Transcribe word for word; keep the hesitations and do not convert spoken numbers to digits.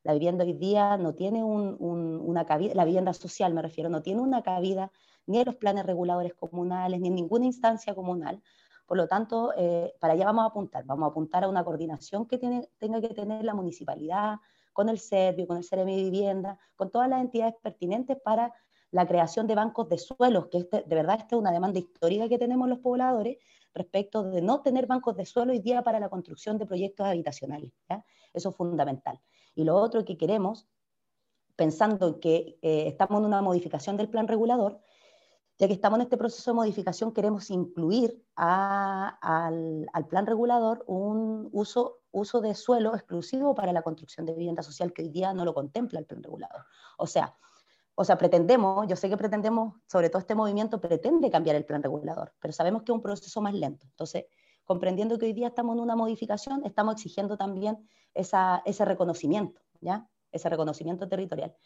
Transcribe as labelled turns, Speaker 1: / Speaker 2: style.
Speaker 1: La vivienda hoy día no tiene un, un, una cabida, la vivienda social me refiero, no tiene una cabida ni en los planes reguladores comunales, ni en ninguna instancia comunal. Por lo tanto, eh, para allá vamos a apuntar, vamos a apuntar a una coordinación que tiene, tenga que tener la municipalidad, con el Servio, con el Ceremi de Vivienda, con todas las entidades pertinentes para la creación de bancos de suelos, que este, de verdad esta es una demanda histórica que tenemos los pobladores respecto de no tener bancos de suelo hoy día para la construcción de proyectos habitacionales, ¿ya? Eso es fundamental. Y lo otro que queremos, pensando en que eh, estamos en una modificación del plan regulador, ya que estamos en este proceso de modificación, queremos incluir a, al, al plan regulador un uso, uso de suelo exclusivo para la construcción de vivienda social que hoy día no lo contempla el plan regulador. O sea, o sea, pretendemos, yo sé que pretendemos, sobre todo este movimiento pretende cambiar el plan regulador, pero sabemos que es un proceso más lento. Entonces, comprendiendo que hoy día estamos en una modificación, estamos exigiendo también esa, ese reconocimiento, ¿ya? Ese reconocimiento territorial.